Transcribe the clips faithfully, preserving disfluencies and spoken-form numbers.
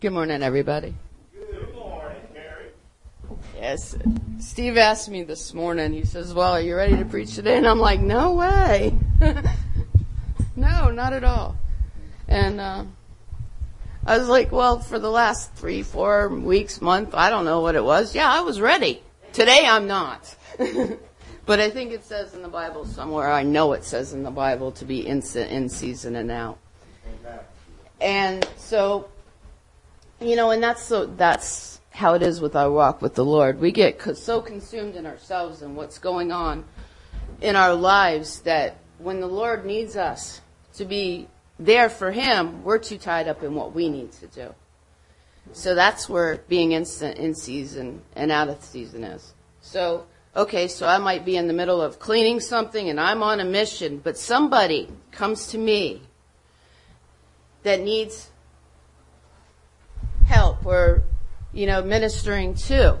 Good morning, everybody. Good morning, Gary. Yes, Steve asked me this morning, he says, well, are you ready to preach today? And I'm like, no way. No, not at all. And uh, I was like, well, for the last three, four weeks, month, I don't know what it was. Yeah, I was ready. Today I'm not. But I think it says in the Bible somewhere, I know it says in the Bible to be instant in season and out. Amen. And so, you know, and that's so that's how it is with our walk with the Lord. We get co- so consumed in ourselves and what's going on in our lives that when the Lord needs us to be there for Him, we're too tied up in what we need to do. So that's where being instant in season and out of season is. So, okay, so I might be in the middle of cleaning something and I'm on a mission, but somebody comes to me that needs help or, you know, ministering to.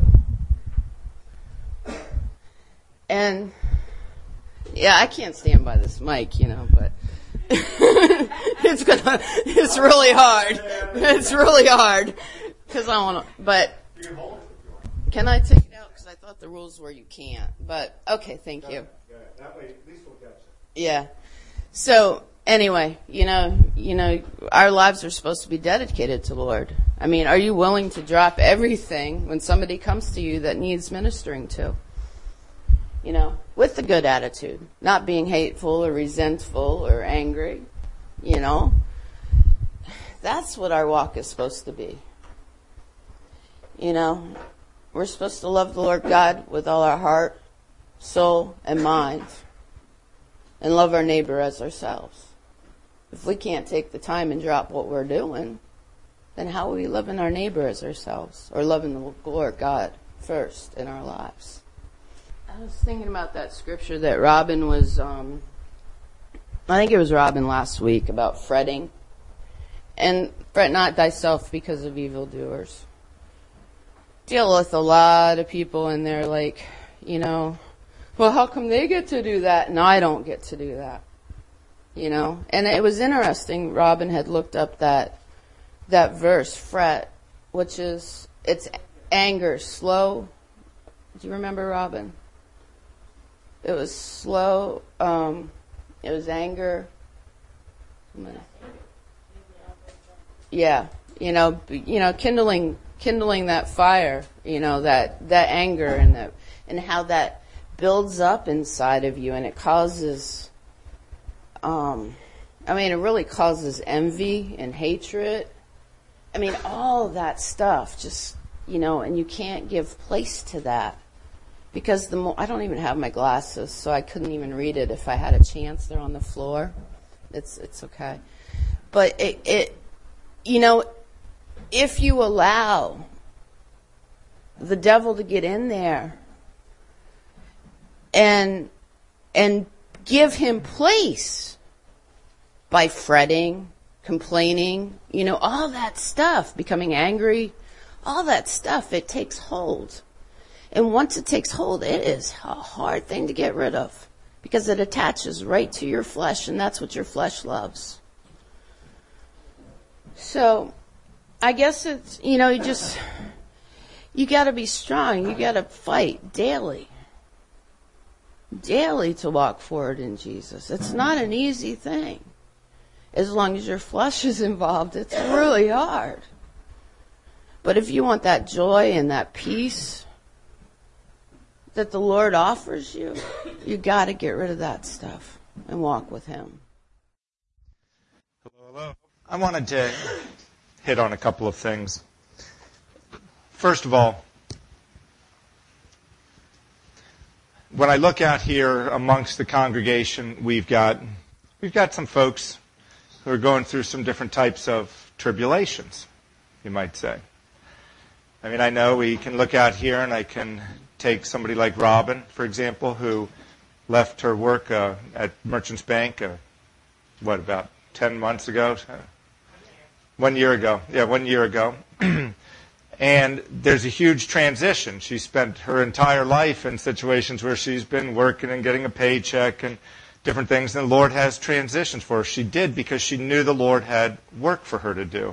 And, yeah, I can't stand by this mic, you know, but it's gonna, it's really hard. It's really hard. Because I want to, but can I take it out? Because I thought the rules were you can't. But, okay, thank you. That way, at least we'll catch it. Yeah. So, anyway, you know, you know, our lives are supposed to be dedicated to the Lord. I mean, are you willing to drop everything when somebody comes to you that needs ministering to? You know, with a good attitude, not being hateful or resentful or angry, you know. That's what our walk is supposed to be. You know, we're supposed to love the Lord God with all our heart, soul, and mind, and love our neighbor as ourselves. If we can't take the time and drop what we're doing, then how are we loving our neighbor as ourselves, or loving the Lord God first in our lives? I was thinking about that scripture that Robin was, um, I think it was Robin last week, about fretting. And fret not thyself because of evildoers. Deal with a lot of people and they're like, you know, well, how come they get to do that and I don't get to do that? You know, and it was interesting. Robin had looked up that that verse, fret, which is, it's anger, slow. Do you remember, Robin? It was slow. Um, it was anger. Yeah, you know, you know, kindling, kindling that fire. You know, that that anger and that and how that builds up inside of you, and it causes. Um, I mean, it really causes envy and hatred. I mean, all that stuff, just, you know, and you can't give place to that. Because the more, I don't even have my glasses, so I couldn't even read it if I had a chance. They're on the floor. It's, it's okay. But it, it, you know, if you allow the devil to get in there and, and give him place by fretting, complaining, you know, all that stuff, becoming angry, all that stuff, it takes hold. And once it takes hold, it is a hard thing to get rid of because it attaches right to your flesh, and that's what your flesh loves. So I guess it's, you know, you just, you got to be strong. You got to fight daily, daily to walk forward in Jesus. It's not an easy thing. As long as your flesh is involved, it's really hard. But if you want that joy and that peace that the Lord offers you, you got to get rid of that stuff and walk with Him. Hello, hello. I wanted to hit on a couple of things. First of all, when I look out here amongst the congregation, we've got we've got some folks who are going through some different types of tribulations, you might say. I mean, I know we can look out here and I can take somebody like Robin, for example, who left her work uh, at Merchants Bank, uh, what, about ten months ago? One year ago. Yeah, one year ago. And there's a huge transition. She spent her entire life in situations where she's been working and getting a paycheck and different things, and the Lord has transitions for her. She did because she knew the Lord had work for her to do.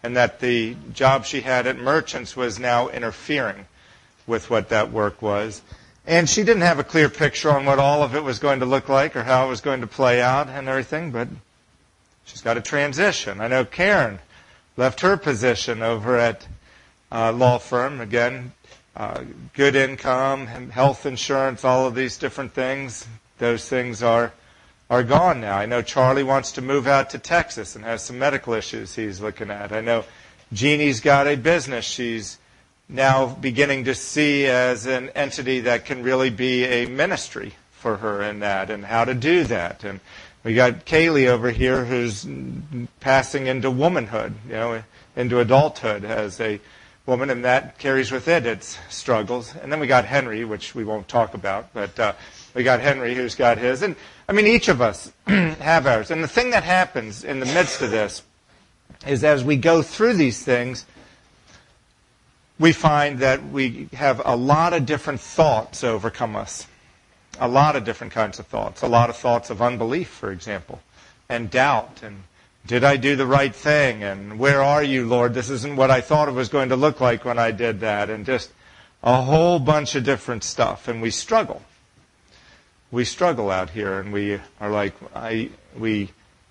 and that the job she had at Merchants was now interfering with what that work was. And she didn't have a clear picture on what all of it was going to look like or how it was going to play out and everything, but she's got to transition. I know Karen left her position over at a law firm. Again, uh, good income, health insurance, all of these different things. Those things are are gone now. I know Charlie wants to move out to Texas and has some medical issues he's looking at. I know Jeannie's got a business she's now beginning to see as an entity that can really be a ministry for her in that and how to do that. And we got Kaylee over here who's passing into womanhood, you know, into adulthood as a woman, and that carries with it its struggles. And then we got Henry, which we won't talk about, but uh, we got Henry who's got his. And I mean, each of us have ours. And the thing that happens in the midst of this is as we go through these things, we find that we have a lot of different thoughts overcome us. A lot of different kinds of thoughts. A lot of thoughts of unbelief, for example, and doubt. And did I do the right thing? And where are you, Lord? This isn't what I thought it was going to look like when I did that. And just a whole bunch of different stuff. And we struggle. We struggle out here, and we are like, I, we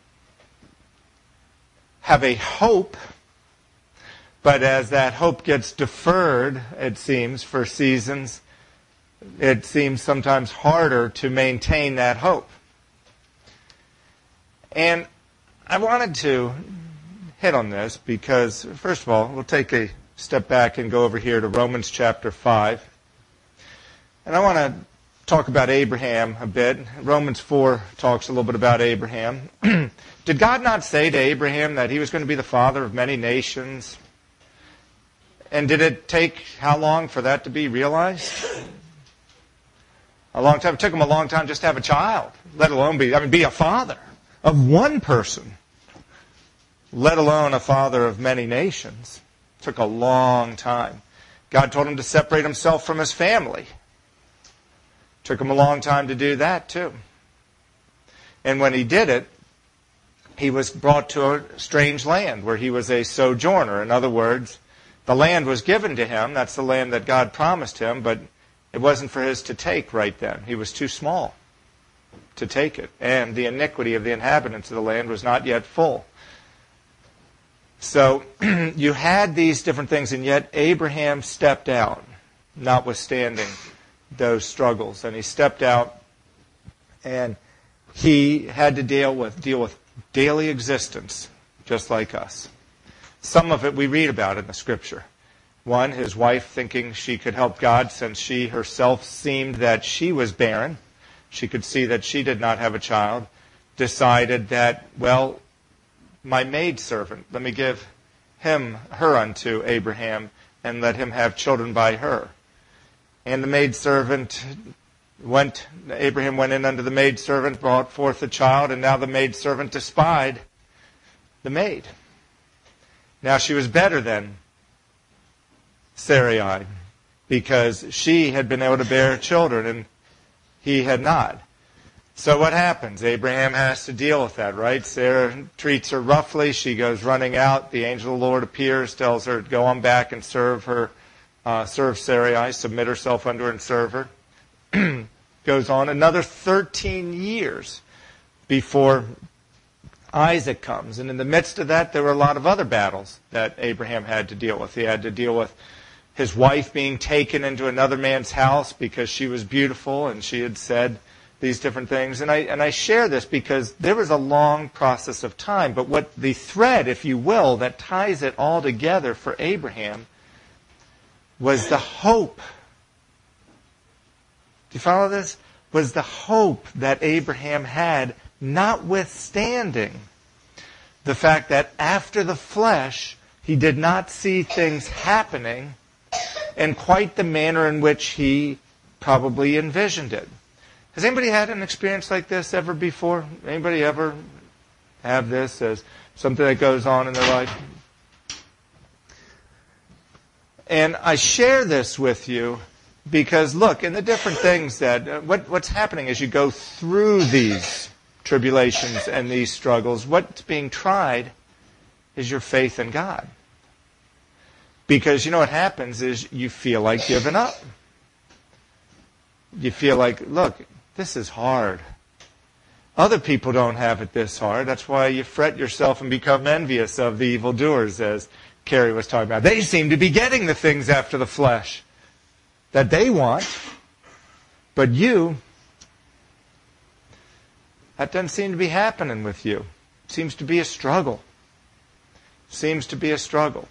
have a hope. But as that hope gets deferred, it seems, for seasons, it seems sometimes harder to maintain that hope. And I wanted to hit on this because, first of all, we'll take a step back and go over here to Romans chapter five. And I want to talk about Abraham a bit. Romans four talks a little bit about Abraham. Did God not say to Abraham that he was going to be the father of many nations? And did it take how long for that to be realized? A long time. It took him a long time just to have a child, let alone be, I mean, be a father of one person, let alone a father of many nations. It took a long time. God told him to separate himself from his family. It took him a long time to do that, too. And when he did it, he was brought to a strange land where he was a sojourner. In other words, the land was given to him. That's the land that God promised him, but it wasn't for his to take right then. He was too small to take it. And the iniquity of the inhabitants of the land was not yet full. So you had these different things, and yet Abraham stepped out, notwithstanding those struggles. And he stepped out, and he had to deal with deal with daily existence, just like us. Some of it we read about in the Scripture. One, his wife thinking she could help God since she herself seemed that she was barren. She could see that she did not have a child. Decided that, well, my maidservant, let me give him, her unto Abraham, and let him have children by her. And the maidservant went, Abraham went in unto the maidservant, brought forth a child, and now the maidservant despised the maid. Now she was better than Sarai because she had been able to bear children and he had not. So what happens? Abraham has to deal with that, right? Sarah treats her roughly. She goes running out. The angel of the Lord appears, tells her to go on back and serve her, uh, serve Sarai, submit herself unto her and serve her. Goes on another thirteen years before Isaac comes. And in the midst of that, there were a lot of other battles that Abraham had to deal with. He had to deal with his wife being taken into another man's house because she was beautiful and she had said these different things. And I, and I share this because there was a long process of time. But what the thread, if you will, that ties it all together for Abraham was the hope. Do you follow this? Was the hope that Abraham had, notwithstanding the fact that after the flesh, he did not see things happening in quite the manner in which he probably envisioned it. Has anybody had an experience like this ever before? Anybody ever have this as something that goes on in their life? And I share this with you because, look, in the different things that, uh, what, what's happening as you go through these tribulations and these struggles, what's being tried is your faith in God. Because you know what happens is you feel like giving up. You feel like, look, this is hard. Other people don't have it this hard. That's why you fret yourself and become envious of the evildoers, as Carrie was talking about. They seem to be getting the things after the flesh that they want. But you, that doesn't seem to be happening with you. It seems to be a struggle. Seems to be a struggle.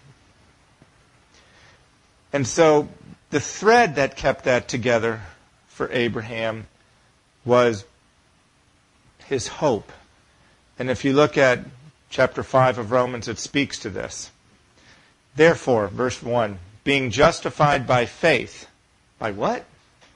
And so the thread that kept that together for Abraham was his hope. And if you look at chapter five of Romans, it speaks to this. Therefore, verse one, being justified by faith. By what?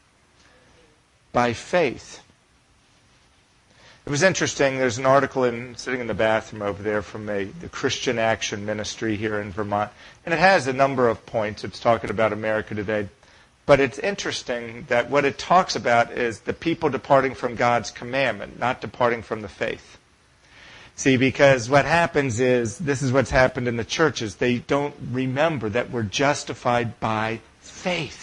By faith. It was interesting. There's an article in sitting in the bathroom over there from a, the Christian Action Ministry here in Vermont. And it has a number of points. It's talking about America today. But it's interesting that what it talks about is the people departing from God's commandment, not departing from the faith. See, because what happens is, this is what's happened in the churches. They don't remember that we're justified by faith.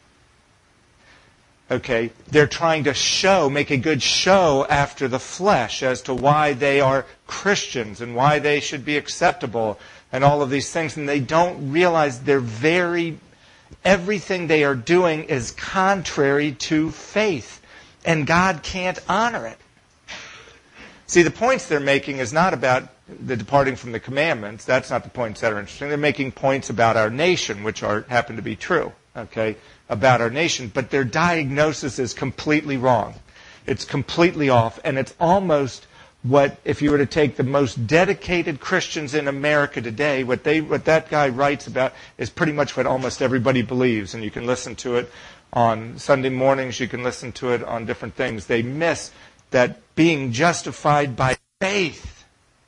Okay, they're trying to show, make a good show after the flesh as to why they are Christians and why they should be acceptable and all of these things. And they don't realize they're very, everything they are doing is contrary to faith. And God can't honor it. See, the points they're making is not about the departing from the commandments. That's not the points that are interesting. They're making points about our nation, which are happen to be true. Okay, about our nation, but their diagnosis is completely wrong. It's completely off, and it's almost what, if you were to take the most dedicated Christians in America today, what they, what that guy writes about is pretty much what almost everybody believes, and you can listen to it on Sunday mornings, you can listen to it on different things. They miss that being justified by faith.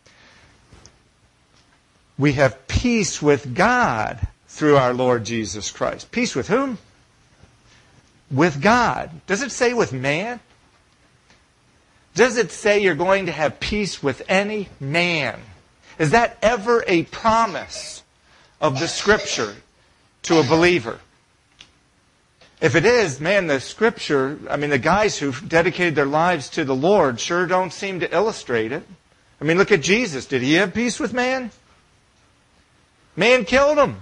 We have peace with God through our Lord Jesus Christ. Peace with whom? With God. Does it say with man? Does it say you're going to have peace with any man? Is that ever a promise of the Scripture to a believer? If it is, man, the Scripture, I mean, the guys who've dedicated their lives to the Lord sure don't seem to illustrate it. I mean, look at Jesus. Did he have peace with man? Man killed him.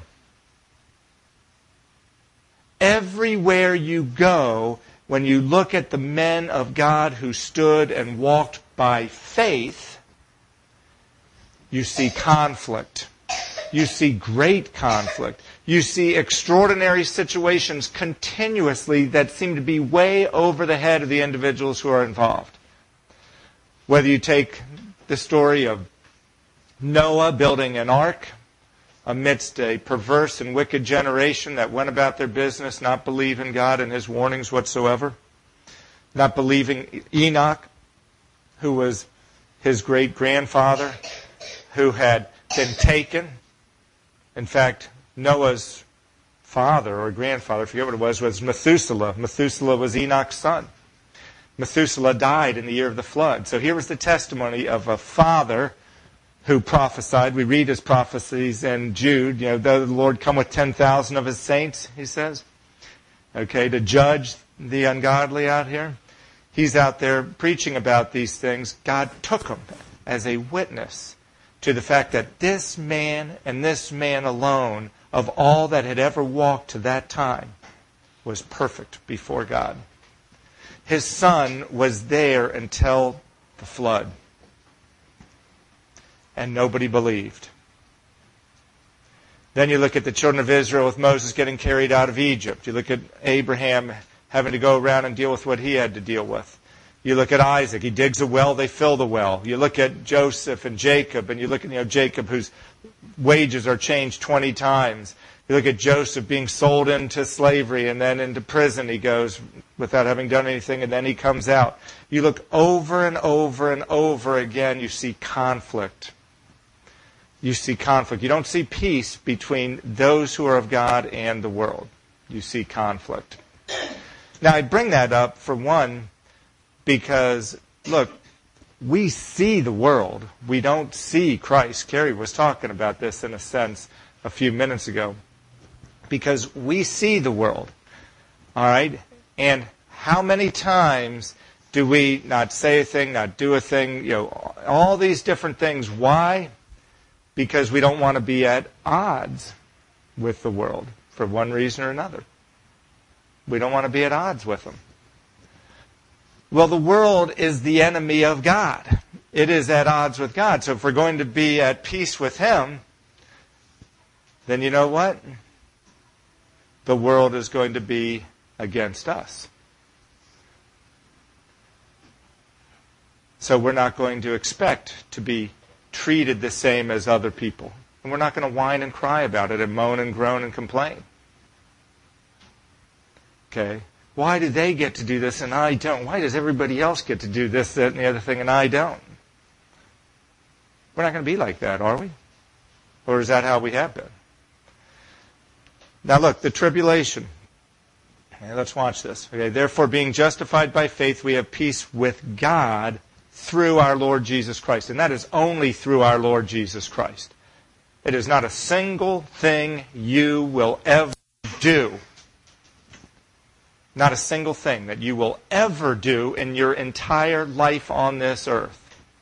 Everywhere you go, when you look at the men of God who stood and walked by faith, you see conflict. You see great conflict. You see extraordinary situations continuously that seem to be way over the head of the individuals who are involved. Whether you take the story of Noah building an ark amidst a perverse and wicked generation that went about their business, not believing God and His warnings whatsoever, not believing Enoch, who was his great-grandfather, who had been taken. In fact, Noah's father or grandfather, I forget what it was, was Methuselah. Methuselah was Enoch's son. Methuselah died in the year of the flood. So here was the testimony of a father who prophesied. We read his prophecies in Jude. You know, though the Lord come with ten thousand of His saints, he says. Okay, to judge the ungodly out here. He's out there preaching about these things. God took him as a witness to the fact that this man and this man alone, of all that had ever walked to that time, was perfect before God. His son was there until the flood. And nobody believed. Then you look at the children of Israel with Moses getting carried out of Egypt. You look at Abraham having to go around and deal with what he had to deal with. You look at Isaac. He digs a well, they fill the well. You look at Joseph and Jacob, and you look at you know Jacob, whose wages are changed twenty times. You look at Joseph being sold into slavery and then into prison he goes without having done anything, and then he comes out. You look over and over and over again, you see conflict. You see conflict. You don't see peace between those who are of God and the world. You see conflict. Now, I bring that up, for one, because, look, we see the world. We don't see Christ. Carrie was talking about this, in a sense, a few minutes ago. because we see the world. All right? And how many times do we not say a thing, not do a thing, you know, all these different things. Why? Because we don't want to be at odds with the world for one reason or another. We don't want to be at odds with them. Well, the world is the enemy of God. It is at odds with God. So if we're going to be at peace with Him, then you know what? The world is going to be against us. So we're not going to expect to be treated the same as other people. And we're not going to whine and cry about it and moan and groan and complain. Okay? Why do they get to do this and I don't? Why does everybody else get to do this, that, and the other thing and I don't? We're not going to be like that, are we? Or is that how we have been? Now look, the tribulation. Okay, let's watch this. Okay, therefore, being justified by faith, we have peace with God through our Lord Jesus Christ. And that is only through our Lord Jesus Christ. It is not a single thing you will ever do. Not a single thing that you will ever do in your entire life on this earth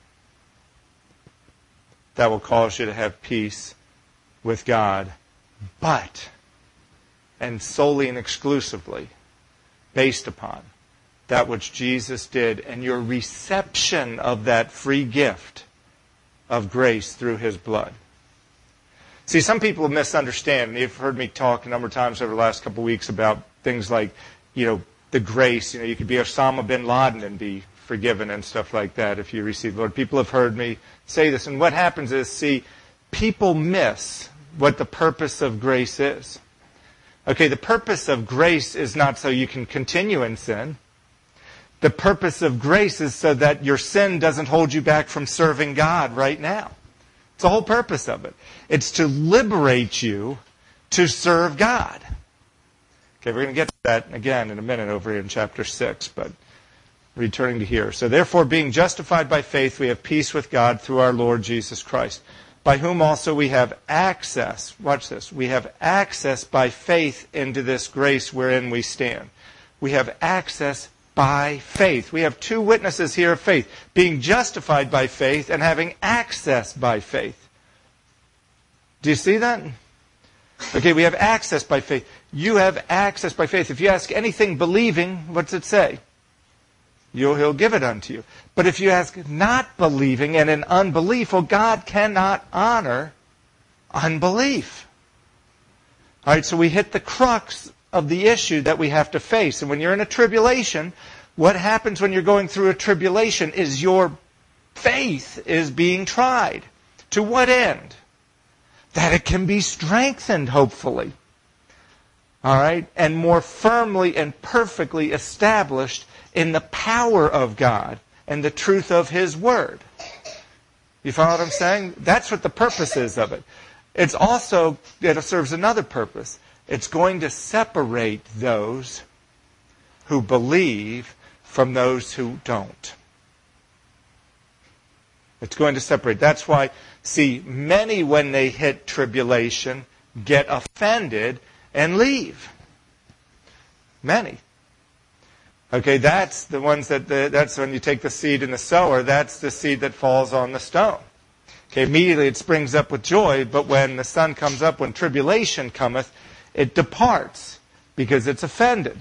that will cause you to have peace with God, but, and solely and exclusively, based upon that which Jesus did and your reception of that free gift of grace through His blood. See, some people misunderstand. You've heard me talk a number of times over the last couple of weeks about things like, you know, the grace. You know, you could be Osama bin Laden and be forgiven and stuff like that if you receive the Lord. People have heard me say this. And what happens is, see, people miss what the purpose of grace is. Okay, the purpose of grace is not so you can continue in sin. The purpose of grace is so that your sin doesn't hold you back from serving God right now. It's the whole purpose of it. It's to liberate you to serve God. Okay, we're going to get to that again in a minute over here in chapter six, but returning to here. So therefore, being justified by faith, we have peace with God through our Lord Jesus Christ, by whom also we have access. Watch this. We have access by faith into this grace wherein we stand. We have access by faith. We have two witnesses here of faith, being justified by faith and having access by faith. Do you see that? Okay, we have access by faith. You have access by faith. If you ask anything believing, what's it say? You'll, he'll give it unto you. But if you ask not believing and in unbelief, well, God cannot honor unbelief. All right, so we hit the crux of the issue that we have to face. And when you're in a tribulation, what happens when you're going through a tribulation is your faith is being tried. To what end? That it can be strengthened, hopefully. All right? And more firmly and perfectly established in the power of God and the truth of His Word. You follow what I'm saying? That's what the purpose is of it. It's also, it serves another purpose. It's going to separate those who believe from those who don't. It's going to separate. That's why, see, many when they hit tribulation get offended and leave. Many. Okay, that's the ones that, the, that's when you take the seed in the sower, that's the seed that falls on the stone. Okay, immediately it springs up with joy, but when the sun comes up, when tribulation cometh, it departs because it's offended.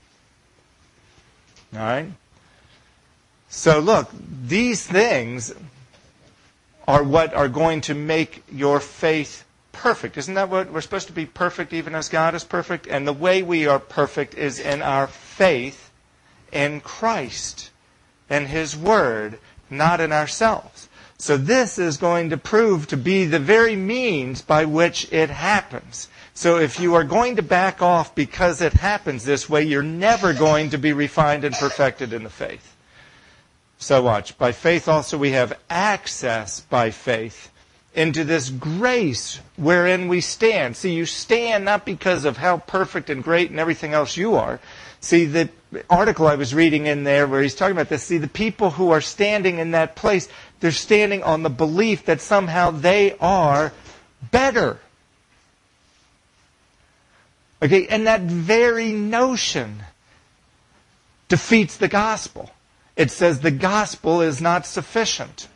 All right? So look, these things are what are going to make your faith perfect. Isn't that what we're supposed to be perfect even as God is perfect? And the way we are perfect is in our faith in Christ and His Word, not in ourselves. So this is going to prove to be the very means by which it happens. So if you are going to back off because it happens this way, you're never going to be refined and perfected in the faith. So watch. By faith also we have access by faith into this grace wherein we stand. See, you stand not because of how perfect and great and everything else you are. See, the article I was reading in there where he's talking about this, see, the people who are standing in that place, they're standing on the belief that somehow they are better. Okay, and that very notion defeats the gospel. It says the gospel is not sufficient.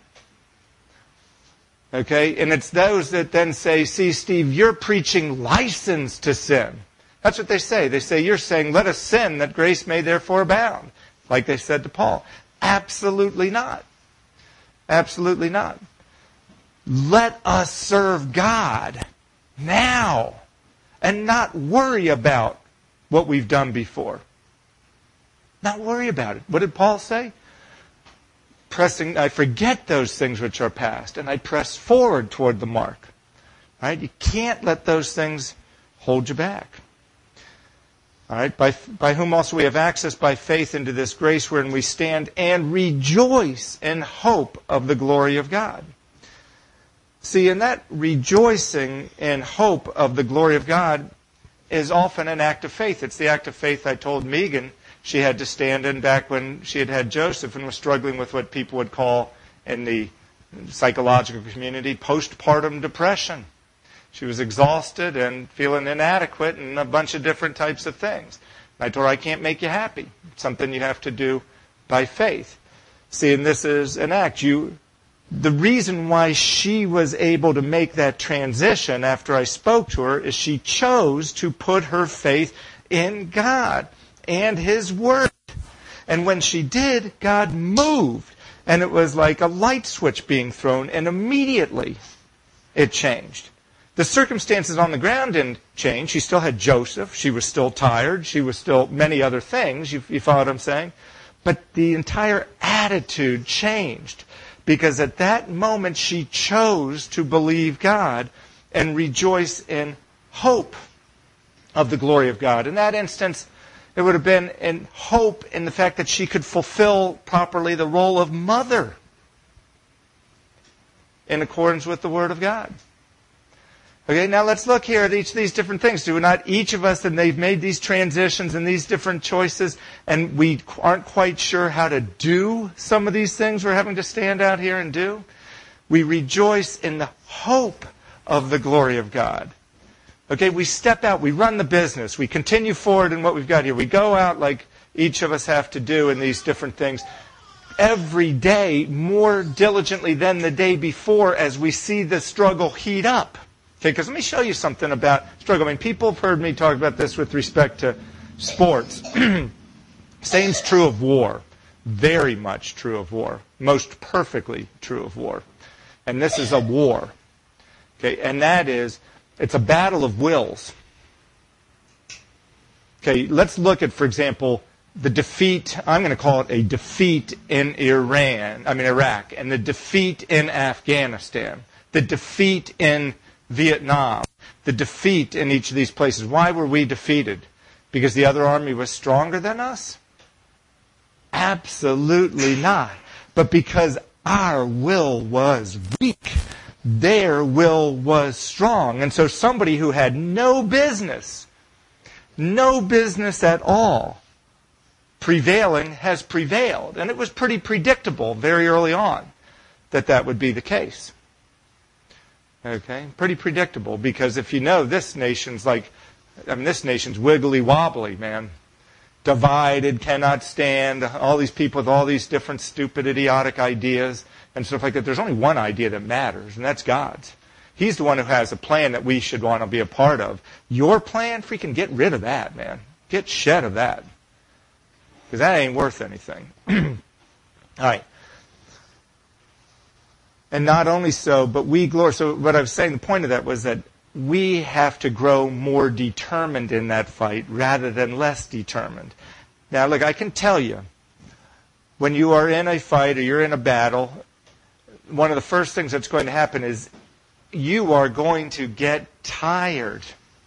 Okay, and it's those that then say, see, Steve, you're preaching license to sin. That's what they say. They say, you're saying, let us sin that grace may therefore abound. Like they said to Paul. Absolutely not. Absolutely not. Let us serve God now and not worry about what we've done before. Not worry about it. What did Paul say? Pressing, I forget those things which are past, and I press forward toward the mark. Right? You can't let those things hold you back. All right? By, by whom also we have access by faith into this grace wherein we stand and rejoice in hope of the glory of God. See, in that rejoicing in hope of the glory of God is often an act of faith. It's the act of faith I told Megan she had to stand in back when she had had Joseph and was struggling with what people would call in the psychological community postpartum depression. She was exhausted and feeling inadequate and a bunch of different types of things. And I told her, I can't make you happy. It's something you have to do by faith. See, and this is an act. You, the reason why she was able to make that transition after I spoke to her is she chose to put her faith in God and His Word. And when she did, God moved. And it was like a light switch being thrown, and immediately it changed. The circumstances on the ground didn't change. She still had Joseph. She was still tired. She was still many other things. You, you follow what I'm saying? But the entire attitude changed. Because at that moment, she chose to believe God and rejoice in hope of the glory of God. In that instance, it would have been in hope in the fact that she could fulfill properly the role of mother in accordance with the Word of God. Okay, now let's look here at each of these different things. Do not each of us, and they've made these transitions and these different choices, and we aren't quite sure how to do some of these things we're having to stand out here and do? We rejoice in the hope of the glory of God. Okay, we step out, we run the business, we continue forward in what we've got here. We go out like each of us have to do in these different things every day more diligently than the day before as we see the struggle heat up. Okay, because let me show you something about struggle. I mean, people have heard me talk about this with respect to sports. Same's true of war. Very much true of war. Most perfectly true of war. And this is a war. Okay, and that is, it's a battle of wills. Okay, let's look at, for example, the defeat, I'm going to call it a defeat in Iran, I mean Iraq, and the defeat in Afghanistan, the defeat in Vietnam, the defeat in each of these places. Why were we defeated? Because the other army was stronger than us? Absolutely not. But because our will was weak, their will was strong. And so somebody who had no business, no business at all, prevailing has prevailed. And it was pretty predictable very early on that that would be the case. Okay, pretty predictable, because if you know this nation's like, I mean, this nation's wiggly wobbly, man. Divided, cannot stand, all these people with all these different stupid, idiotic ideas and stuff like that. There's only one idea that matters, and that's God's. He's the one who has a plan that we should want to be a part of. Your plan, freaking get rid of that, man. Get shed of that. Because that ain't worth anything. All right. And not only so, but we glory. So what I was saying, the point of that was that we have to grow more determined in that fight rather than less determined. Now, look, I can tell you, when you are in a fight or you're in a battle, one of the first things that's going to happen is you are going to get tired.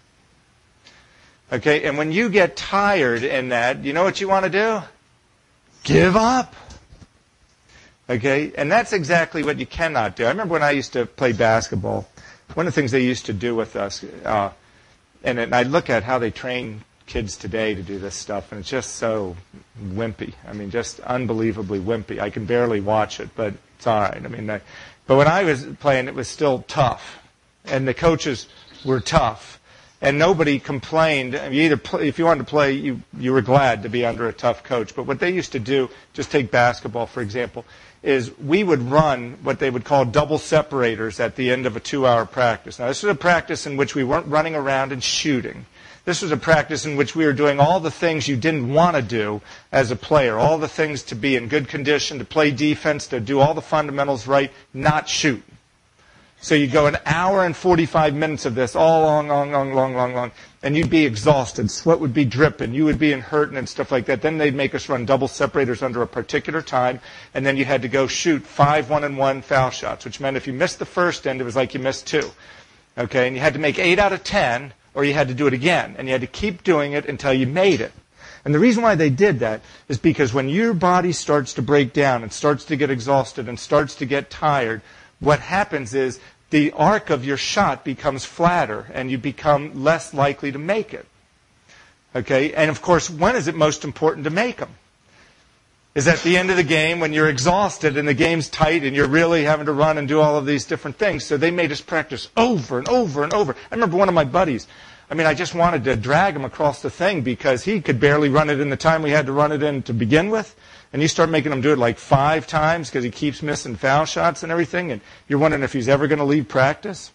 Okay, and when you get tired in that, you know what you want to do? Give up. Okay, and that's exactly what you cannot do. I remember when I used to play basketball, one of the things they used to do with us, uh, and, and I look at how they train kids today to do this stuff, and it's just so wimpy. I mean, just unbelievably wimpy. I can barely watch it, but it's all right. I mean, I, but when I was playing, it was still tough, and the coaches were tough. And nobody complained. You either play, if you wanted to play, you, you were glad to be under a tough coach. But what they used to do, just take basketball, for example, is we would run what they would call double separators at the end of a two-hour practice. Now, this was a practice in which we weren't running around and shooting. This was a practice in which we were doing all the things you didn't want to do as a player, all the things to be in good condition, to play defense, to do all the fundamentals right, not shoot. So you'd go an hour and forty-five minutes of this, all long, long, long, long, long, long, and you'd be exhausted. Sweat would be dripping. You would be in hurting and stuff like that. Then they'd make us run double separators under a particular time, and then you had to go shoot five one-and-one foul shots, which meant if you missed the first end, it was like you missed two. Okay, and you had to make eight out of ten, or you had to do it again, and you had to keep doing it until you made it. And the reason why they did that is because when your body starts to break down and starts to get exhausted and starts to get tired, what happens is the arc of your shot becomes flatter and you become less likely to make it. Okay? And of course, when is it most important to make them? Is at the end of the game when you're exhausted and the game's tight and you're really having to run and do all of these different things. So they made us practice over and over and over. I remember one of my buddies, I mean, I just wanted to drag him across the thing because he could barely run it in the time we had to run it in to begin with. And you start making him do it like five times because he keeps missing foul shots and everything. And you're wondering if he's ever going to leave practice.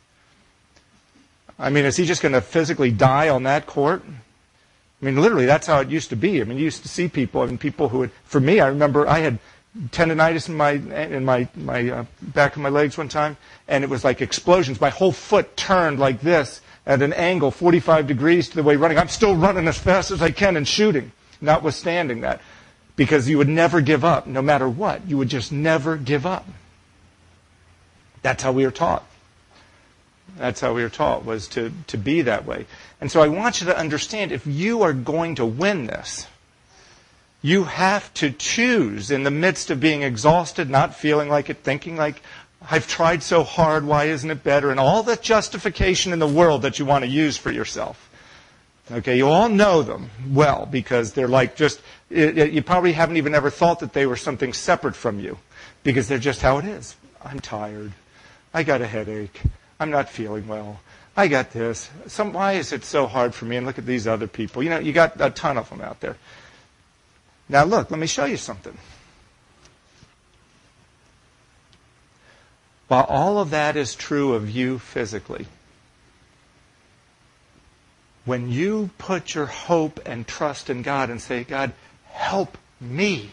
I mean, is he just going to physically die on that court? I mean, literally, that's how it used to be. I mean, you used to see people, I mean, people who would, for me, I remember I had tendonitis in my in my my uh, back of my legs one time, and it was like explosions. My whole foot turned like this at an angle, forty-five degrees to the way running. I'm still running as fast as I can and shooting, notwithstanding that. Because you would never give up, no matter what. You would just never give up. That's how we were taught. That's how we were taught, was to, to be that way. And so I want you to understand, if you are going to win this, you have to choose in the midst of being exhausted, not feeling like it, thinking like, I've tried so hard, why isn't it better? And all the justification in the world that you want to use for yourself. Okay, you all know them well because they're like just, it, it, you probably haven't even ever thought that they were something separate from you because they're just how it is. I'm tired. I got a headache. I'm not feeling well. I got this. Some, why is it so hard for me? And look at these other people. You know, you got a ton of them out there. Now look, let me show you something. While all of that is true of you physically, when you put your hope and trust in God and say, God, help me.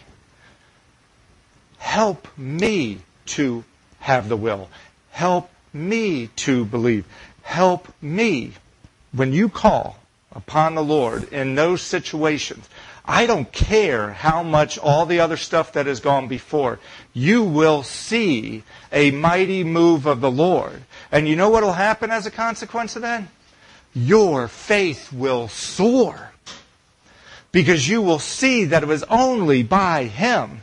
Help me to have the will. Help me to believe. Help me. When you call upon the Lord in those situations, I don't care how much all the other stuff that has gone before, you will see a mighty move of the Lord. And you know what will happen as a consequence of that? Your faith will soar because you will see that it was only by Him,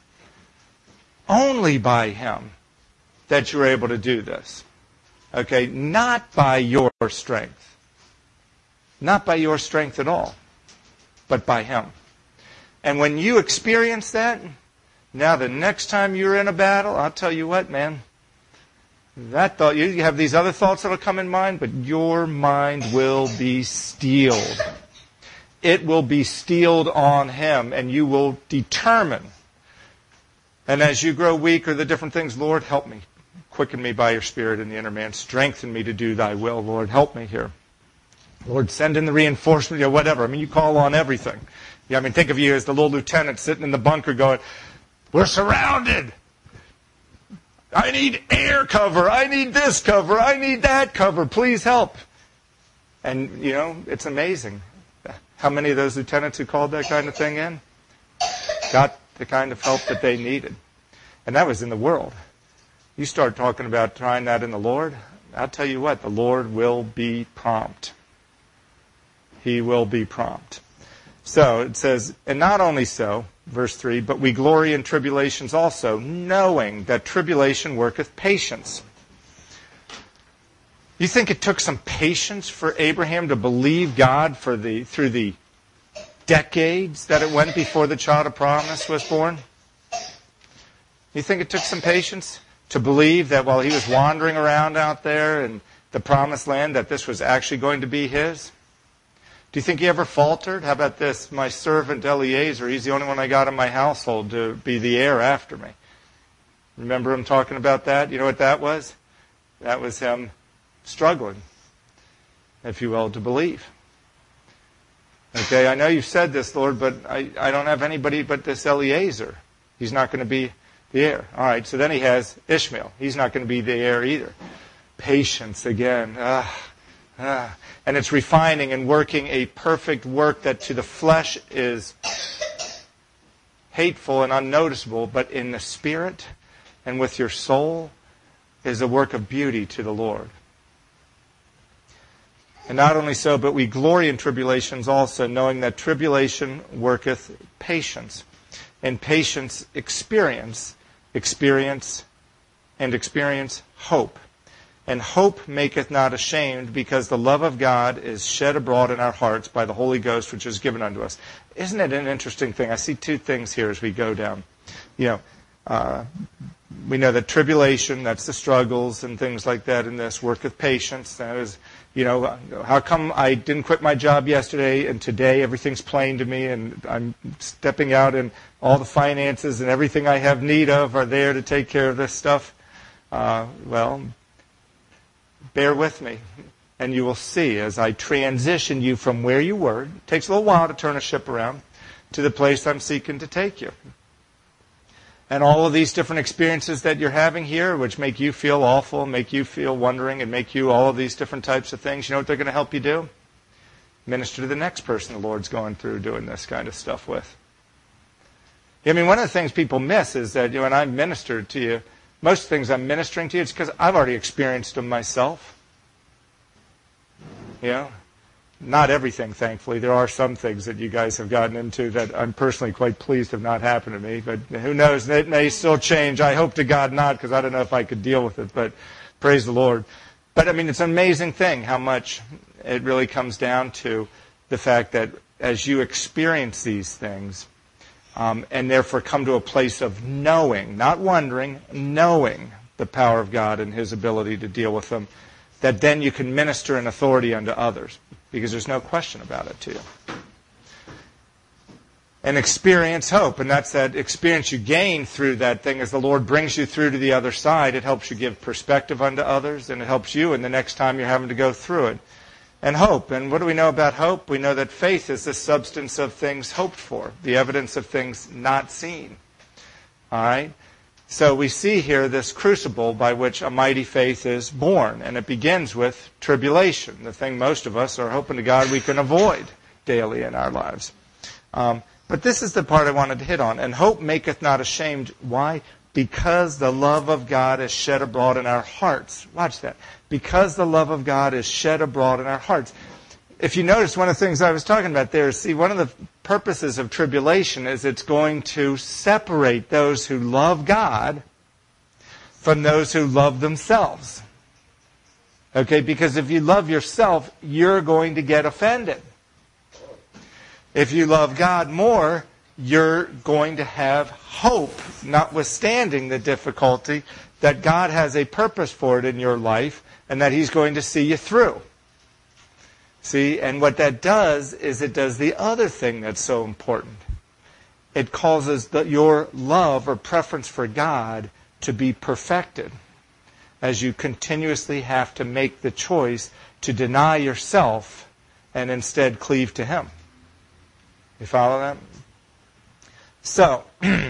only by Him that you're able to do this. Okay, not by your strength, not by your strength at all, but by Him. And when you experience that, now the next time you're in a battle, I'll tell you what, man, that thought, you have these other thoughts that will come in mind, but your mind will be steeled. It will be steeled on Him, and you will determine. And as you grow weak or the different things, Lord, help me. Quicken me by your Spirit in the inner man. Strengthen me to do thy will, Lord. Help me here. Lord, send in the reinforcement, or whatever. I mean, you call on everything. Yeah, I mean, think of you as the little lieutenant sitting in the bunker going, we're surrounded. I need air cover. I need this cover. I need that cover. Please help. And, you know, it's amazing how many of those lieutenants who called that kind of thing in got the kind of help that they needed. And that was in the world. You start talking about trying that in the Lord, I'll tell you what, the Lord will be prompt. He will be prompt. So it says, and not only so, verse three, but we glory in tribulations also, knowing that tribulation worketh patience. You think it took some patience for Abraham to believe God for the through the decades that it went before the child of promise was born? You think it took some patience to believe that while he was wandering around out there and the promised land, that this was actually going to be his? Do you think he ever faltered? How about this? My servant Eliezer, he's the only one I got in my household to be the heir after me. Remember him talking about that? You know what that was? That was him struggling, if you will, to believe. Okay, I know you've said this, Lord, but I, I don't have anybody but this Eliezer. He's not going to be the heir. All right, so then he has Ishmael. He's not going to be the heir either. Patience again. Ah, ah. And it's refining and working a perfect work that to the flesh is hateful and unnoticeable, but in the spirit and with your soul is a work of beauty to the Lord. And not only so, but we glory in tribulations also, knowing that tribulation worketh patience. And patience experience, experience, and experience hope. And hope maketh not ashamed, because the love of God is shed abroad in our hearts by the Holy Ghost, which is given unto us. Isn't it an interesting thing? I see two things here as we go down. You know, uh, we know that tribulation, that's the struggles and things like that in this, worketh patience. That is, you know, how come I didn't quit my job yesterday and today everything's plain to me and I'm stepping out and all the finances and everything I have need of are there to take care of this stuff? Uh, well, bear with me and you will see as I transition you from where you were. It takes a little while to turn a ship around to the place I'm seeking to take you. And all of these different experiences that you're having here, which make you feel awful, make you feel wondering, and make you all of these different types of things, you know what they're going to help you do? Minister to the next person the Lord's going through doing this kind of stuff with. I mean, one of the things people miss is that, you know, when I ministered to you, most things I'm ministering to you, it's because I've already experienced them myself. You know? Not everything, thankfully. There are some things that you guys have gotten into that I'm personally quite pleased have not happened to me. But who knows? It may still change. I hope to God not, because I don't know if I could deal with it. But praise the Lord. But, I mean, it's an amazing thing how much it really comes down to the fact that as you experience these things, um, and therefore come to a place of knowing, not wondering, knowing the power of God and His ability to deal with them, that then you can minister in authority unto others. Because there's no question about it to you. And experience hope. And that's that experience you gain through that thing as the Lord brings you through to the other side. It helps you give perspective unto others. And it helps you in the next time you're having to go through it. And hope. And what do we know about hope? We know that faith is the substance of things hoped for. The evidence of things not seen. All right? So we see here this crucible by which a mighty faith is born. And it begins with tribulation, the thing most of us are hoping to God we can avoid daily in our lives. Um, but this is the part I wanted to hit on. And hope maketh not ashamed. Why? Because the love of God is shed abroad in our hearts. Watch that. Because the love of God is shed abroad in our hearts. If you notice, one of the things I was talking about there is, see, one of the purposes of tribulation is it's going to separate those who love God from those who love themselves. Okay, because if you love yourself, you're going to get offended. If you love God more, you're going to have hope, notwithstanding the difficulty, that God has a purpose for it in your life and that He's going to see you through. See, and what that does is it does the other thing that's so important. It causes the, your love or preference for God to be perfected as you continuously have to make the choice to deny yourself and instead cleave to Him. You follow that? So,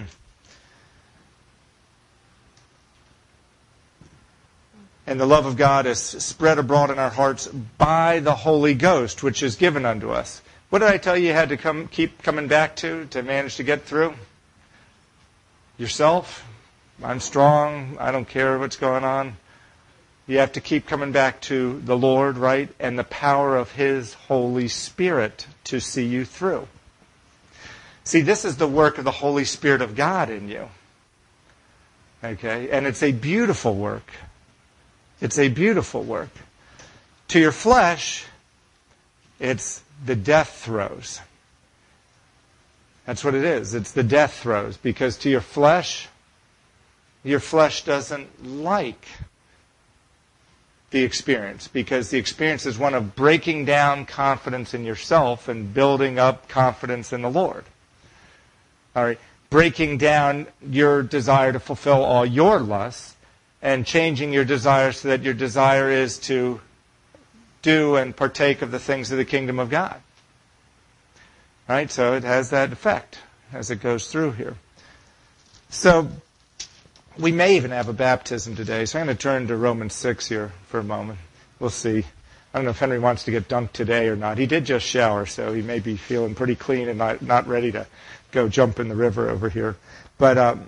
and the love of God is spread abroad in our hearts by the Holy Ghost, which is given unto us. What did I tell you you had to come, keep coming back to to manage to get through? Yourself. I'm strong. I don't care what's going on. You have to keep coming back to the Lord, right? And the power of His Holy Spirit to see you through. See, this is the work of the Holy Spirit of God in you. Okay? And it's a beautiful work. It's a beautiful work. To your flesh, it's the death throes. That's what it is. It's the death throes. Because to your flesh, your flesh doesn't like the experience, because the experience is one of breaking down confidence in yourself and building up confidence in the Lord. All right, breaking down your desire to fulfill all your lusts and changing your desire so that your desire is to do and partake of the things of the kingdom of God. All right, so it has that effect as it goes through here. So we may even have a baptism today. So I'm going to turn to Romans six here for a moment. We'll see. I don't know if Henry wants to get dunked today or not. He did just shower, so he may be feeling pretty clean and not, not ready to go jump in the river over here. But um,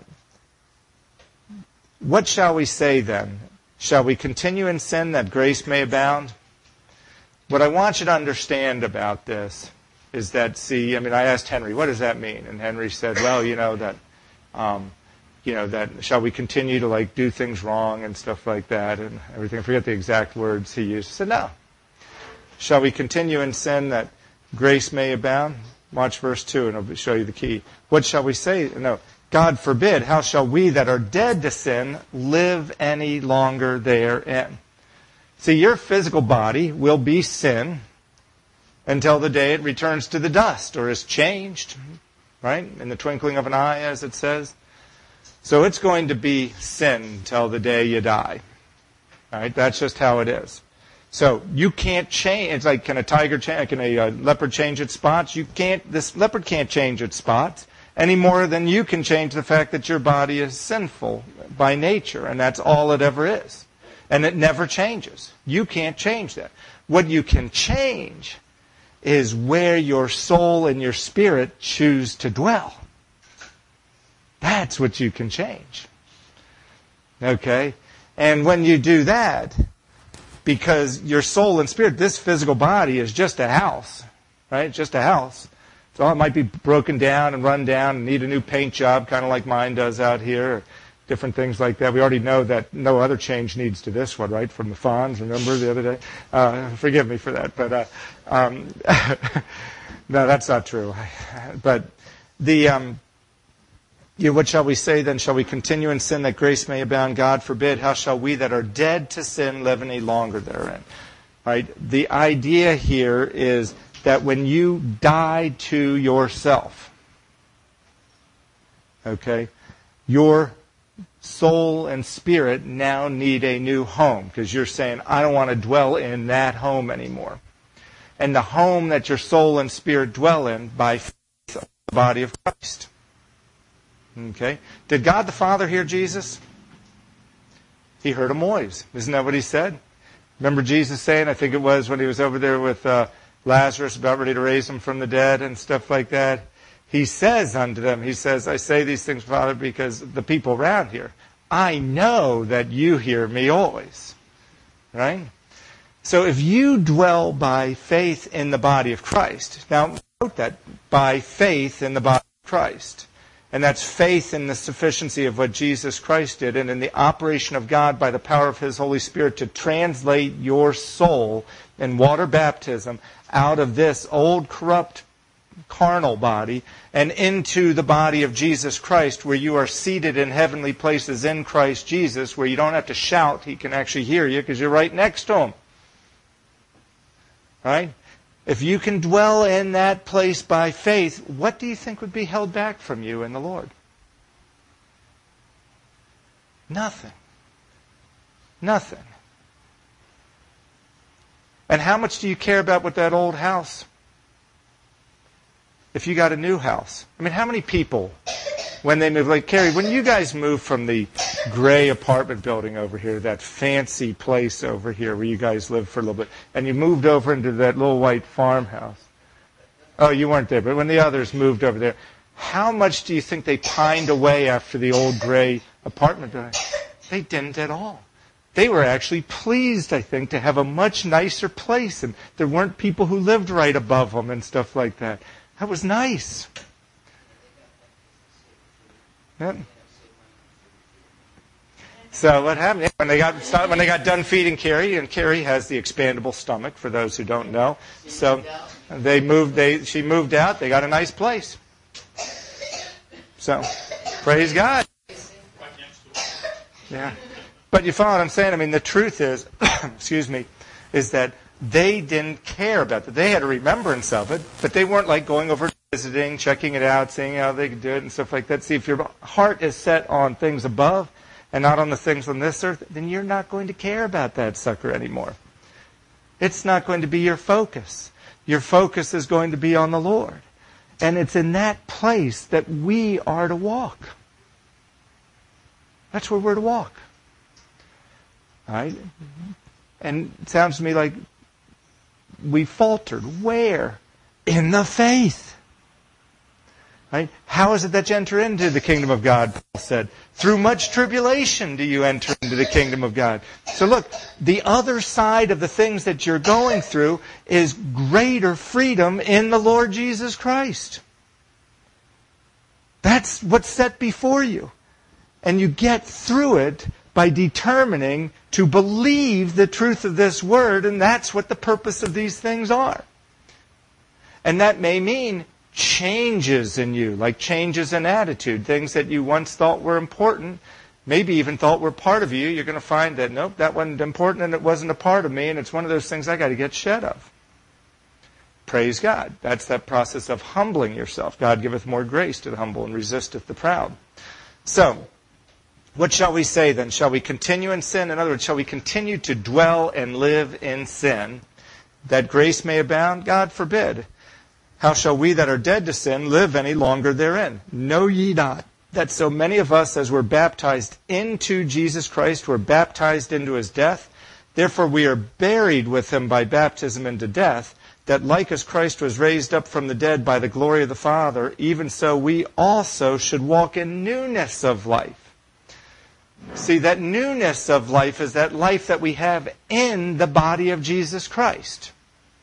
what shall we say then? Shall we continue in sin that grace may abound? What I want you to understand about this is that, see, I mean, I asked Henry, what does that mean? And Henry said, well, you know, that... Um, You know, that shall we continue to like do things wrong and stuff like that and everything. I forget the exact words he used. He said, no. Shall we continue in sin that grace may abound? Watch verse two and I'll show you the key. What shall we say? No. God forbid. How shall we that are dead to sin live any longer therein? See, your physical body will be sin until the day it returns to the dust or is changed, right? In the twinkling of an eye, as it says. So it's going to be sin until the day you die. All right, that's just how it is. So you can't change. It's like, can a tiger change? Can a uh, leopard change its spots? You can't. This leopard can't change its spots any more than you can change the fact that your body is sinful by nature, and that's all it ever is, and it never changes. You can't change that. What you can change is where your soul and your spirit choose to dwell. That's what you can change. Okay? And when you do that, because your soul and spirit, this physical body is just a house, right? Just a house. So it might be broken down and run down and need a new paint job, kind of like mine does out here, or different things like that. We already know that no other change needs to this one, right? From the Fonz, remember the other day? Uh, forgive me for that. But uh, um, no, that's not true. But the... Um, You know, what shall we say then? Shall we continue in sin that grace may abound? God forbid. How shall we that are dead to sin live any longer therein? Right? The idea here is that when you die to yourself, okay, your soul and spirit now need a new home because you're saying, I don't want to dwell in that home anymore. And the home that your soul and spirit dwell in by faith of the body of Christ. Okay. Did God the Father hear Jesus? He heard a noise. Isn't that what he said? Remember Jesus saying, I think it was when he was over there with uh, Lazarus about ready to raise him from the dead and stuff like that. He says unto them, he says, I say these things, Father, because the people around here, I know that you hear me always. Right? So if you dwell by faith in the body of Christ, now note that, by faith in the body of Christ. And that's faith in the sufficiency of what Jesus Christ did and in the operation of God by the power of His Holy Spirit to translate your soul in water baptism out of this old corrupt carnal body and into the body of Jesus Christ where you are seated in heavenly places in Christ Jesus where you don't have to shout. He can actually hear you because you're right next to Him. Right? If you can dwell in that place by faith, what do you think would be held back from you in the Lord? Nothing. Nothing. And how much do you care about with that old house? If you got a new house. I mean, how many people, when they move, like Carrie, when you guys moved from the gray apartment building over here, that fancy place over here where you guys lived for a little bit, and you moved over into that little white farmhouse. Oh, you weren't there, but when the others moved over there, how much do you think they pined away after the old gray apartment building? They didn't at all. They were actually pleased, I think, to have a much nicer place, and there weren't people who lived right above them and stuff like that. That was nice. Yep. So what happened when they got when they got done feeding Carrie, and Carrie has the expandable stomach for those who don't know. So they moved. They she moved out. They got a nice place. So praise God. Yeah, but you follow what I'm saying? I mean, the truth is, excuse me, is that they didn't care about that. They had a remembrance of it, but they weren't like going over visiting, checking it out, seeing how they could do it and stuff like that. See, if your heart is set on things above and not on the things on this earth, then you're not going to care about that sucker anymore. It's not going to be your focus. Your focus is going to be on the Lord. And it's in that place that we are to walk. That's where we're to walk. All right? And it sounds to me like we faltered. Where? In the faith. Right? How is it that you enter into the kingdom of God? Paul said, through much tribulation do you enter into the kingdom of God. So look, the other side of the things that you're going through is greater freedom in the Lord Jesus Christ. That's what's set before you. And you get through it by determining to believe the truth of this word, and that's what the purpose of these things are. And that may mean changes in you, like changes in attitude, things that you once thought were important, maybe even thought were part of you. You're going to find that, nope, that wasn't important and it wasn't a part of me, and it's one of those things I got to get shed of. Praise God. That's that process of humbling yourself. God giveth more grace to the humble and resisteth the proud. So, what shall we say then? Shall we continue in sin? In other words, shall we continue to dwell and live in sin, that grace may abound? God forbid. How shall we that are dead to sin live any longer therein? Know ye not that so many of us as were baptized into Jesus Christ were baptized into his death? Therefore we are buried with him by baptism into death, that like as Christ was raised up from the dead by the glory of the Father, even so we also should walk in newness of life. See, that newness of life is that life that we have in the body of Jesus Christ.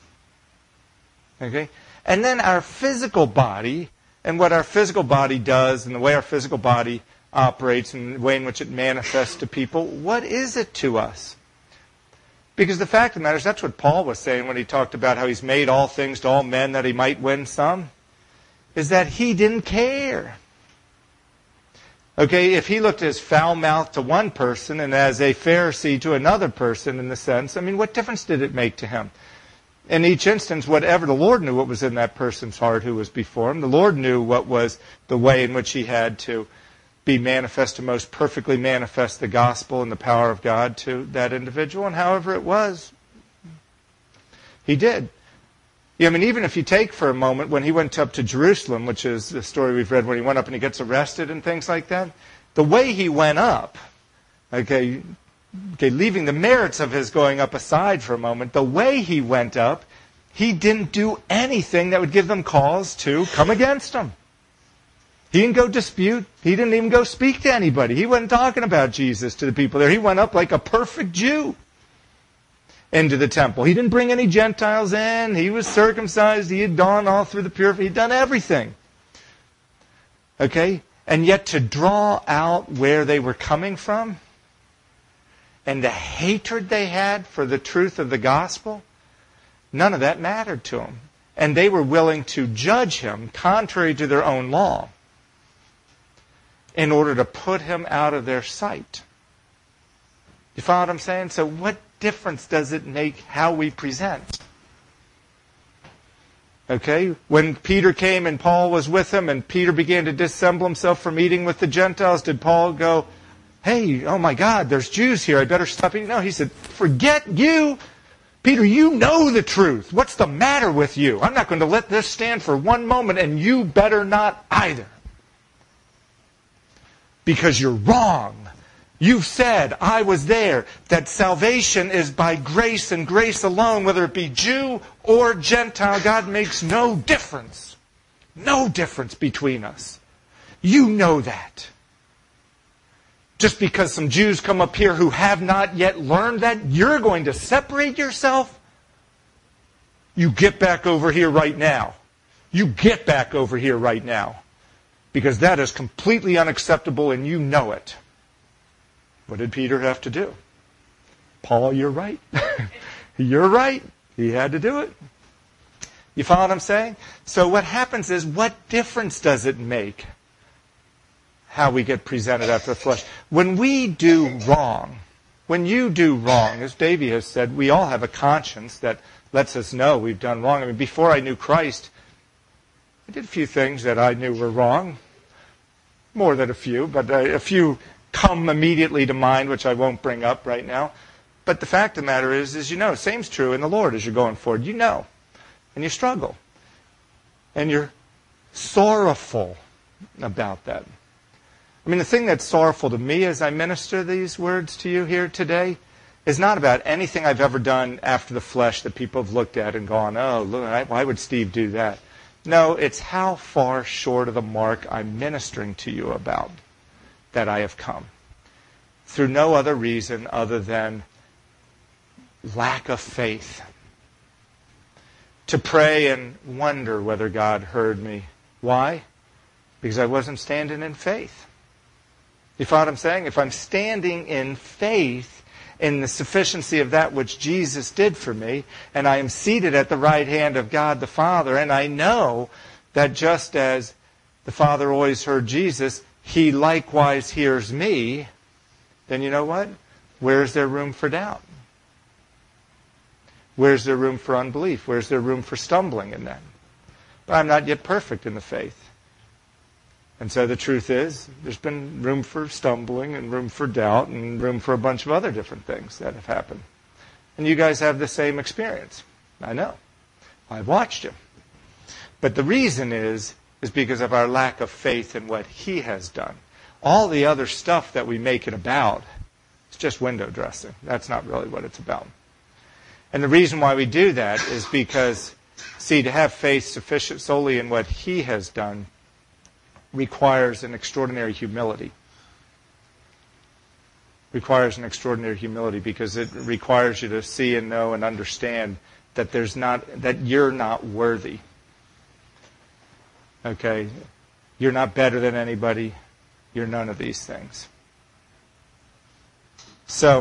Okay? And then our physical body, and what our physical body does, and the way our physical body operates, and the way in which it manifests to people, what is it to us? Because the fact of the matter is, that's what Paul was saying when he talked about how he's made all things to all men that he might win some, is that he didn't care. Okay, if he looked as foul-mouthed to one person and as a Pharisee to another person in the sense, I mean, what difference did it make to him? In each instance, whatever, the Lord knew what was in that person's heart who was before him. The Lord knew what was the way in which he had to be manifest, to most perfectly manifest the gospel and the power of God to that individual. And however it was, he did. Yeah, I mean, even if you take for a moment when he went up to Jerusalem, which is the story we've read when he went up and he gets arrested and things like that, the way he went up, okay, Okay, leaving the merits of his going up aside for a moment, the way he went up, he didn't do anything that would give them cause to come against him. He didn't go dispute. He didn't even go speak to anybody. He wasn't talking about Jesus to the people there. He went up like a perfect Jew into the temple. He didn't bring any Gentiles in. He was circumcised. He had gone all through the purification. He'd done everything. Okay? And yet to draw out where they were coming from, and the hatred they had for the truth of the gospel, none of that mattered to them. And they were willing to judge him contrary to their own law in order to put him out of their sight. You follow what I'm saying? So what difference does it make how we present? Okay? When Peter came and Paul was with him and Peter began to dissemble himself from eating with the Gentiles, did Paul go, hey, oh my God, there's Jews here, I better stop eating? No, he said, forget you. Peter, you know the truth. What's the matter with you? I'm not going to let this stand for one moment, and you better not either. Because you're wrong. You've said, I was there, that salvation is by grace and grace alone, whether it be Jew or Gentile. God makes no difference. No difference between us. You know that. Just because some Jews come up here who have not yet learned that, you're going to separate yourself? You get back over here right now. You get back over here right now. Because that is completely unacceptable and you know it. What did Peter have to do? Paul, you're right. You're right. He had to do it. You follow what I'm saying? So what happens is, what difference does it make how we get presented after the flesh? When we do wrong, when you do wrong, as Davey has said, we all have a conscience that lets us know we've done wrong. I mean, before I knew Christ, I did a few things that I knew were wrong. More than a few, but a few come immediately to mind, which I won't bring up right now. But the fact of the matter is, is you know, same's true in the Lord as you're going forward. You know, and you struggle. And you're sorrowful about that. I mean, the thing that's sorrowful to me as I minister these words to you here today is not about anything I've ever done after the flesh that people have looked at and gone, oh, look, why would Steve do that? No, it's how far short of the mark I'm ministering to you about that I have come. Through no other reason other than lack of faith. To pray and wonder whether God heard me. Why? Because I wasn't standing in faith. You follow what I'm saying? If I'm standing in faith in the sufficiency of that which Jesus did for me, and I am seated at the right hand of God the Father, and I know that just as the Father always heard Jesus, He likewise hears me, then you know what? Where's there room for doubt? Where's there room for unbelief? Where's there room for stumbling in that? But I'm not yet perfect in the faith. And so the truth is, there's been room for stumbling and room for doubt and room for a bunch of other different things that have happened. And you guys have the same experience. I know. I've watched you. But the reason is, is because of our lack of faith in what He has done. All the other stuff that we make it about, it's just window dressing. That's not really what it's about. And the reason why we do that is because, see, to have faith sufficient solely in what He has done requires an extraordinary humility. Requires an extraordinary humility because it requires you to see and know and understand that there's not that you're not worthy. Okay? You're not better than anybody. You're none of these things. So,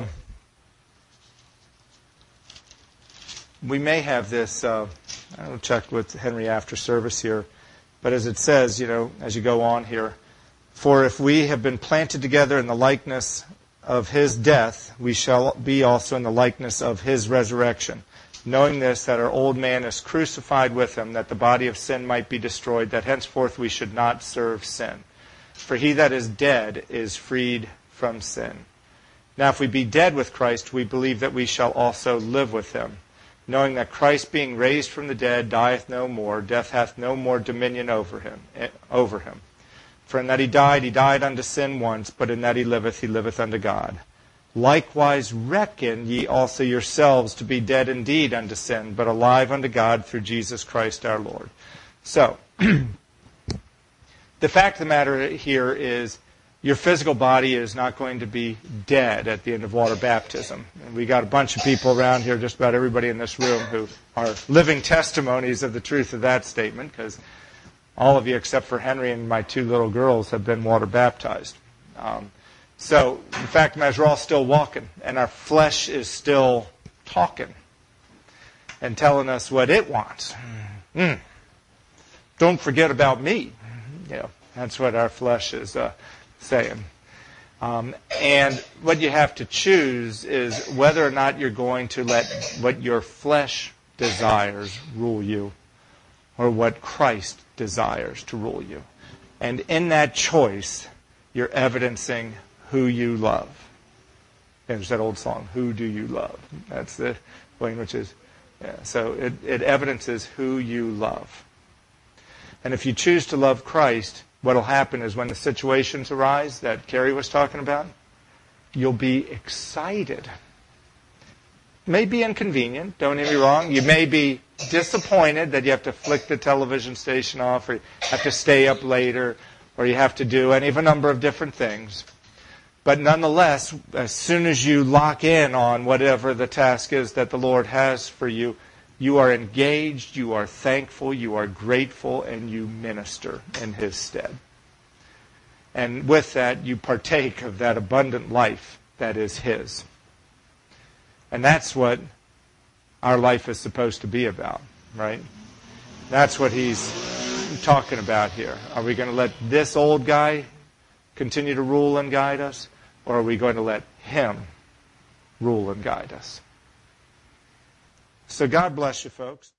we may have this, uh, I'll check with Henry after service here, but as it says, you know, as you go on here, for if we have been planted together in the likeness of His death, we shall be also in the likeness of His resurrection. Knowing this, that our old man is crucified with Him, that the body of sin might be destroyed, that henceforth we should not serve sin. For he that is dead is freed from sin. Now if we be dead with Christ, we believe that we shall also live with Him. Knowing that Christ being raised from the dead dieth no more, death hath no more dominion over him. Over him. For in that He died, He died unto sin once, but in that He liveth, He liveth unto God. Likewise reckon ye also yourselves to be dead indeed unto sin, but alive unto God through Jesus Christ our Lord. So, the fact of the matter here is, your physical body is not going to be dead at the end of water baptism. And we got a bunch of people around here, just about everybody in this room, who are living testimonies of the truth of that statement, because all of you, except for Henry and my two little girls, have been water baptized. Um, so the fact of the matter is, we're all still walking, and our flesh is still talking and telling us what it wants. Mm. Don't forget about me. You know, that's what our flesh is uh, saying. Um, and what you have to choose is whether or not you're going to let what your flesh desires rule you, or what Christ desires to rule you. And in that choice, you're evidencing who you love. There's that old song, Who Do You Love? That's the way in which is, yeah, so it, it evidences who you love. And if you choose to love Christ, what will happen is when the situations arise that Carrie was talking about, you'll be excited. It may be inconvenient, don't get me wrong. You may be disappointed that you have to flick the television station off, or you have to stay up later, or you have to do any of a number of different things. But nonetheless, as soon as you lock in on whatever the task is that the Lord has for you, you are engaged, you are thankful, you are grateful, and you minister in His stead. And with that, you partake of that abundant life that is His. And that's what our life is supposed to be about, right? That's what He's talking about here. Are we going to let this old guy continue to rule and guide us? Or are we going to let Him rule and guide us. So God bless you, folks.